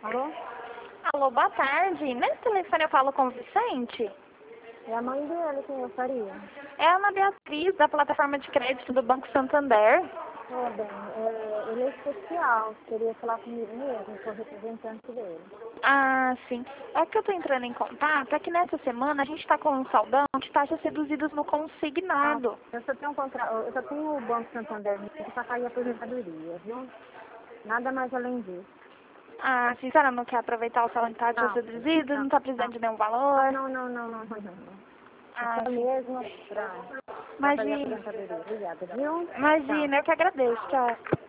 Alô? Alô, boa tarde. Nesse telefone eu falo com o Vicente? É a mãe dele, quem eu faria? É a Ana Beatriz, da plataforma de crédito do Banco Santander. Ô, bem, ele é especial, queria falar comigo mesmo, sou representante dele. Ah, sim. É que eu tô entrando em contato, é que nessa semana a gente tá com um saldão de taxas reduzidas no consignado. Eu só tenho o Banco Santander para cair a aposentadoria, viu? Nada mais além disso. Ah, a senhora não quer aproveitar o salão de taxas Não, reduzidas? Não tá precisando não, de nenhum valor? não. É Ah, só sim. mesmo para cair a Imagina, aposentadoria. Obrigada, viu? Tchau. imagina, eu que agradeço, tchau.